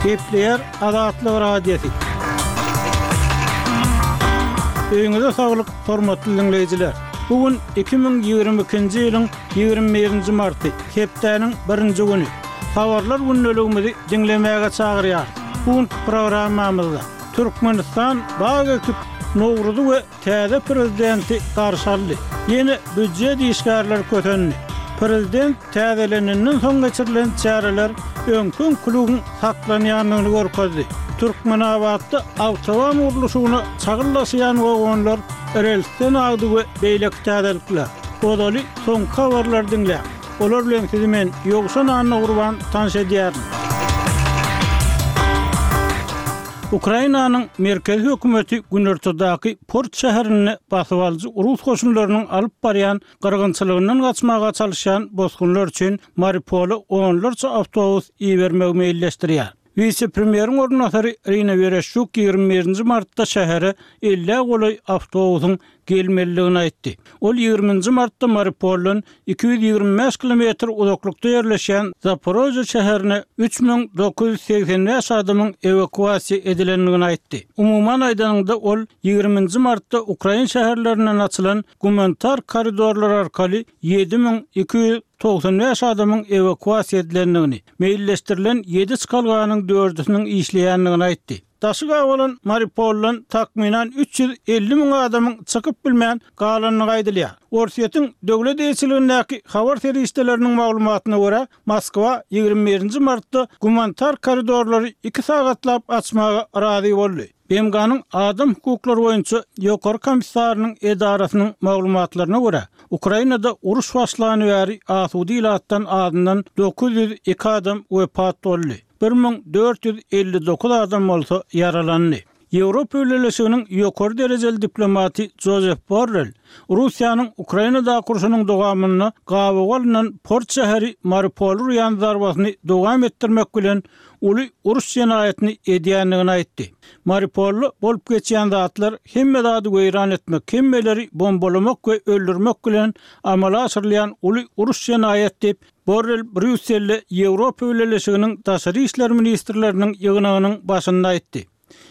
Gepleyer Azatlyk radiosi. Öňüňizde saglyk, hormatly dinleýijiler. Bugün 2022-nji ýylyň 21-nji marty, hepdeniň 1-nji güni. Habarlar günnäligimizi dinlemäge çagyrýar. Bu programmamyzda Türkmenistan Baýaky Nowruzy we täze prezidenti garşy aldy. Ýeni büdjet işgärleri kötenli. Prezident täzeleninden soň geçirilen çäreler öňkün klubyň saklanýanyny görkezdi. Türkmenabatda awtoban uruluşyny çagyrlaşýan wagonlar relsden agdy we beýlek täzelikler. Odaly soň habarlar dinle. Olar bilen sizi men Ýogşan Anna Gurban tanış edýär. Ukrainanyň merkezi hökümeti günortadaky Port şäherini basyp alyjy Rus goşunlarynyň alyp barýan gyrgynçylygyndan gaçmaga çalışan bozgunlar üçin Mariupoly onlarca awtobus iýermegi meýilleşdirýär. Vice-premieriň ornatary Irina Vereshchuk 21-nji martda şähere 50 golay awtobusyň gelmeliligini aýtdy. Ol 20-nji martda Mariupolyň 225 kilometr uzaklykda ýerleşen Zaporojye şäherine 3985 adamyň evakuasiýa edilenligini aýtdy. Umuman aýdanynda ol 20-nji martda Ukraina şäherlerinden açylan humanitar koridorlar arkaly 7295 adamyň evakuasiýa edilenligini, meýilleşdirilen 7 skalganyň 4-üsiniň işleýänligini aýtdy. Daşyga bolan Mariupolyň takminan 350.000 adamyň çykyp bilmän galanyny gaýdylýar. Orsiýetiň döwlet elçiligindäki habar teristleriniň maglumatyna görä, Moskwa 21-nji martda humanitar koridorlary 2 sagatlap açmaga razy boldy. BMG'nyň adam hukuklary boýunça ýokary komissarynyň edarasynyň maglumatlaryna görä, Ukrainada uruş başlany bäri asudy ilatdan adından 902 adam wepat boldy. 1459 adam bolsa yaralandy. Ýewropa ýöneliginiň ýokary derejeli diplomaty Joseph Borrell, Russiýanyň Ukrainada kurşunyň dowamyny gabawalynan Port şäheri Mariupoly ýan zarbasyny dowam etdirmek bilen uly uruş jenaýatyny edýänligini aýtdy. Mariupoly bolup geçýän zatlar hemme zady weýran etmek, hemmeleri bombalamak we öldürmek bilen amala asyrlayan uly uruş jenaýat diýip Borrell Brüsselde Ýewropa ýöneliginiň daşary işler ministrleriniň ýygynynyň başynda aýtdy.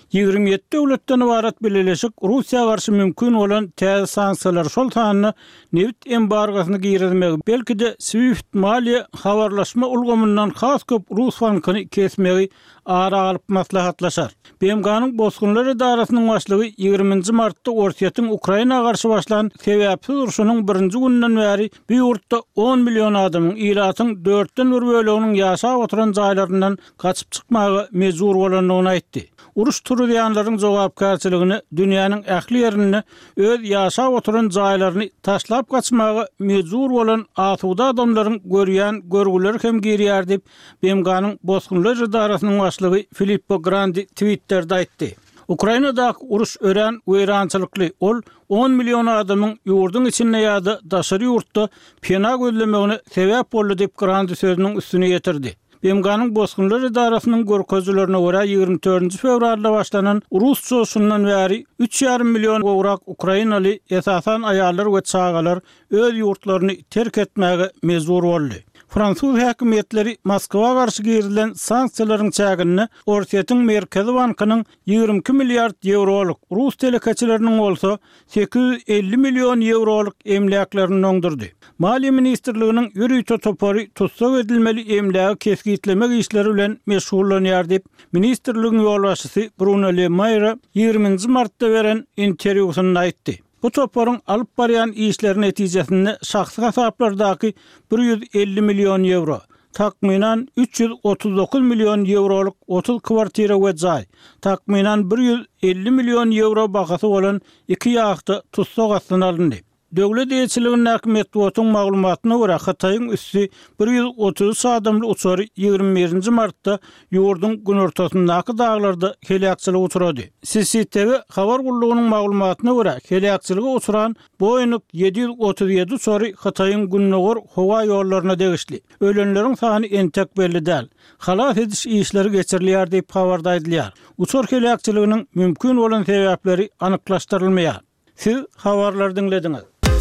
27 döwletden ibaret Birleşik Russiýa garşy mümkin bolan täze sanksiýalar şol tanyny neft embargosyny giýermek, belki de Swift maliýe habarlaşma ulgamyndan has köp Rus bankyny kesmegi ara alyp maslahatlaşar. BMG'nyň bozgunlar edarasynyň başlygy 20-nji martda Orsiýetiň Ukraina garşy başlanan sebäpsiz uruşynyň 1-nji günden bäri bu ýurtda 10 million adamyň ilatyň 4den bir böleginiň ýaşap oturan jaýlaryndan gaçyp çykmagy mejbur bolanlygyny aýtdy. Uruş turýanlaryň jogapkärçiligini, dünýäniň ähli ýerini, öz ýaşap oturan jaýlaryny taşlap gaçmagy mejbur bolan asuda adamlaryň görýän görgüleri hem girýär diýip BMG'nyň bozgunlar edarasynyň başlygy Filippo Grandi Twitter'da aýtdy. Ukrainada uruş ören weýrançylykly, ol 10 million adamyň ýurdun içinde ýa-da daşary ýurtda pena gözlemegine sebäp boldy diýip Grandi sözüniň üstüne ýetirdi. BMG'nyň bozgunlar edarasynyň görkezlerine görä 24 fevralda başlanan Rus çoşundan bäri 3,5 million gowrak Ukrainaly esasan aýallar we çagalar öz ýurtlaryny terk etmäge mejbur boldy. Fransuz häkimetleri Moskwa garşy girilen sanksiýalaryň çägini Orsiýetiň Merkezi bankynyň 22 milliard euroluk Rus telekeçileriniň bolsa 850 million euroluk emlaklerini öňdirdi. Maliýe ministrliginiň ýürüýte topary tutsak edilmeli emlaki keskitlemek işleri bilen meşgullanýar diýip ministrligiň ýolbaşçysy Bruno Le Maire 20-nji martda beren interwýusynda aýtdy. Bu toparyň alyp barýan işleri netijesinde şahsy hasaplardaky 150 million euro, takminan 339 million euroluk 30 kwartira we jaý, takminan 150 million euro bahasy bolan 2 ýagty tutsak astyna alındy. Döwlet elçiliginiň näkmetwotyň maglumatyna görä Hataýyň üstü 130 adamly uçary 21-nji martda ýurdun gün ortasyndaky daglarda helakçylyk uçurady. CCTV habar gullugynyň maglumatyna görä helakçylyga uçuran Boeing 737 uçary Hataýyň günnägor howa ýollaryna degişli. Ölenleriň sany entek belli däl. Halas ediş işleri geçirilýär diýip habarda aýdylýar. Uçur helakçylygynyň mümkin bolan sebäpleri anyklaşdyrylmaýar. Siz habarlar dinlediňiz.